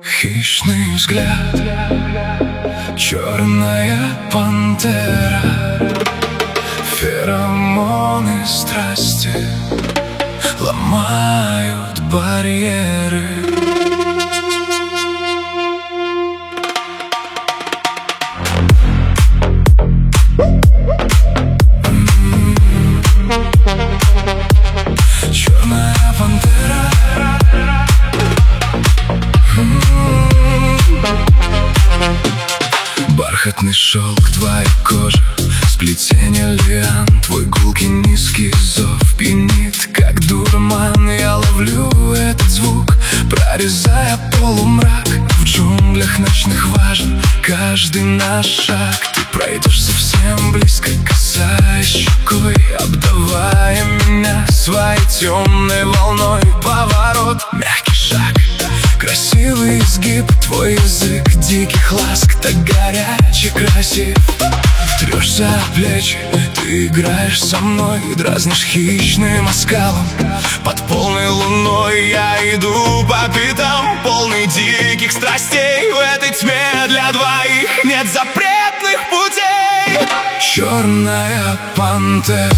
Хищный взгляд, черная пантера, феромоны страсти ломают барьеры. Черная пантера, бархатный шелк твоей кожи, сплетение лиан, твой гулкий низкий зов пьянит, как дурман. Я ловлю этот звук, прорезая полумрак. В джунглях ночных важен каждый наш шаг. Ты пройдешь совсем близко, касаясь щекой, обдавая меня своей темной волной. Поворот, мягкий шаг, красивый изгиб, твой язык диких ласк, так горячий, красив. Трешься о плечи, ты играешь со мной, дразнишь хищным оскалом. Под полной луной я иду по пятам, полный диких страстей. В этой тьме для двоих нет запретных путей. Черная пантера,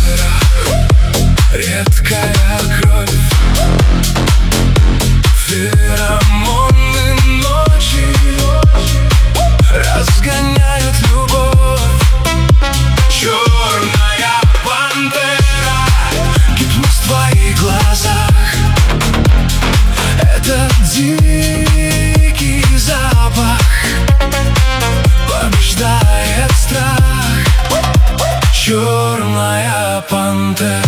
редкая кровь, феромоны ночи разгоняют любовь. Черная пантера, гипноз в твоих глазах. Это дикий запах побеждает страх. Черная пантера.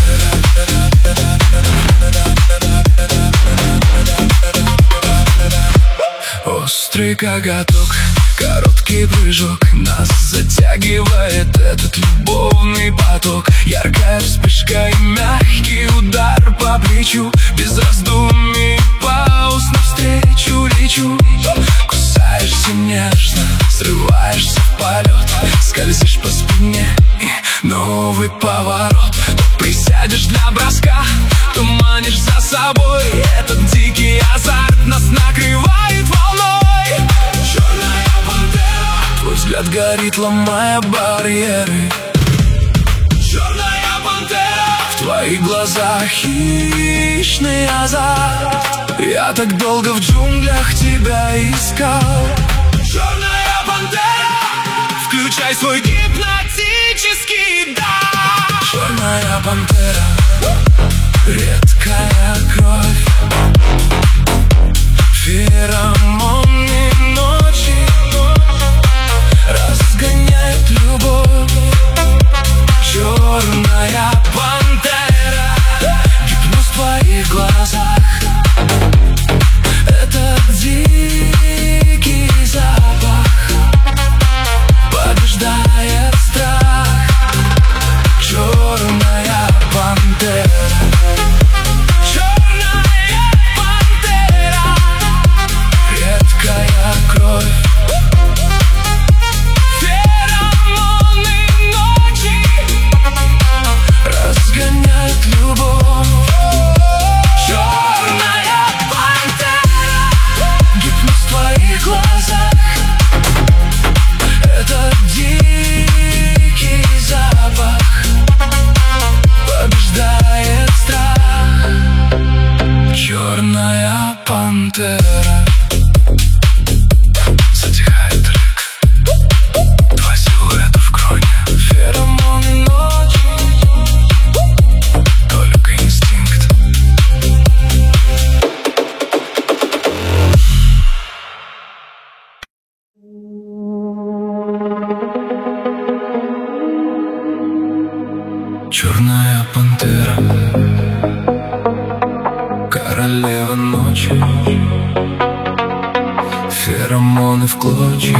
Острый коготок, короткий прыжок, нас затягивает этот любовный поток. Яркая вспышка и мягкий удар по плечу, без раздумий пауз навстречу лечу. Кусаешься нежно, срываешься в полет, скользишь по спине и новый поворот. То присядешь для броска, то манишь за собой. Этот дикий азарт нас накрывает волной. Черная пантера, твой взгляд горит, ломая барьеры. Черная пантера, в твоих глазах хищный азарт. Я так долго в джунглях тебя искал. Черная пантера, включай свой гипнотический дар. Черная пантера, редкая кровь, феромоны ночи разгоняют любовь. Черная пантера, гипноз в твоих глазах. Это дикий запах побеждает страх. Черная пантера. Черная пантера, редкая кровь, феромоны ночи разгоняют любовь. Черная пантера, гипноз в твоих глазах. Это дикий запах побеждает страх. Черная пантера. Затихает рык, два силуэта в кроне, феромоны ночи, только инстинкт. Черная пантера, королева ночи, феромоны в клочья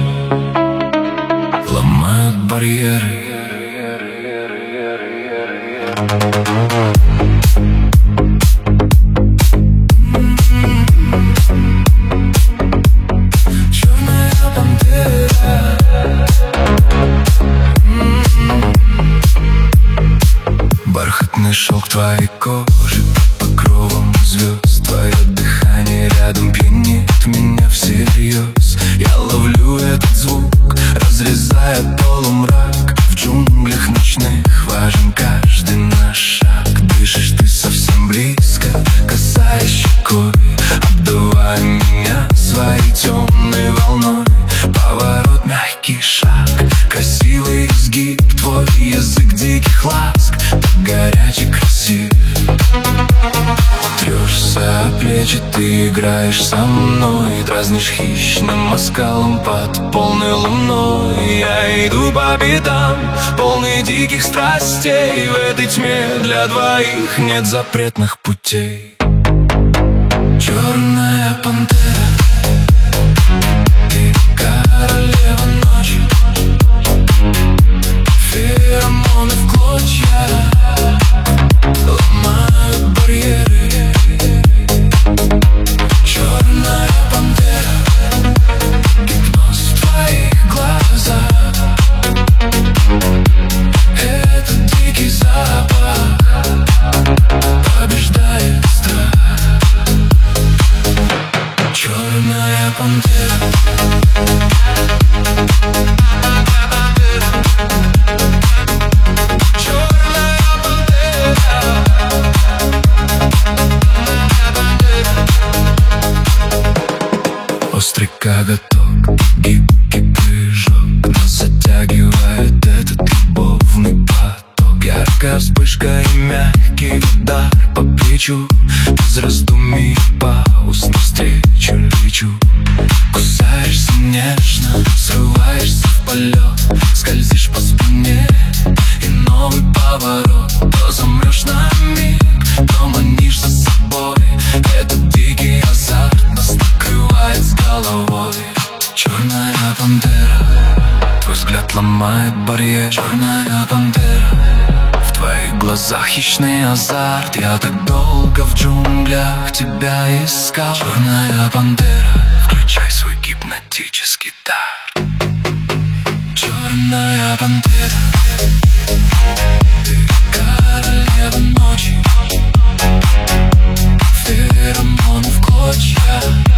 ломают барьеры. Черная пантера, бархатный шелк твоей кожи под покровом звезд. Твое дыхание рядом пьянит меня все диких ласк, так горячий, красив. Трёшься о плечи, ты играешь со мной, дразнишь хищным оскалом под полной луной. Я иду по пятам, полный диких страстей. В этой тьме для двоих нет запретных путей. Черная пантера, ты королева ночи. Феромоны в клочья ломают барьеры. Черная пантера, гипноз в твоих глазах. Этот дикий запах побеждает страх. Черная пантера. Острый коготок, гибкий прыжок, нас затягивает этот любовный поток. Яркая вспышка и мягкий удар по плечу. Без раздумий и пауз навстречу лечу. Кусаешься нежно, срываешься в полет. Скользишь по спине, и новый поворот. То замрешь на миг, то манишь за собой. Этот дикий азарт нас накрывает с головой. Черная пантера, твой взгляд ломает барьер. Черная пантера, в твоих глазах хищный азарт. Я так долго в джунглях тебя искал. Черная пантера, включай свой гипнотический дар. Черная пантера, ты королева ночи. Феромоны в клочья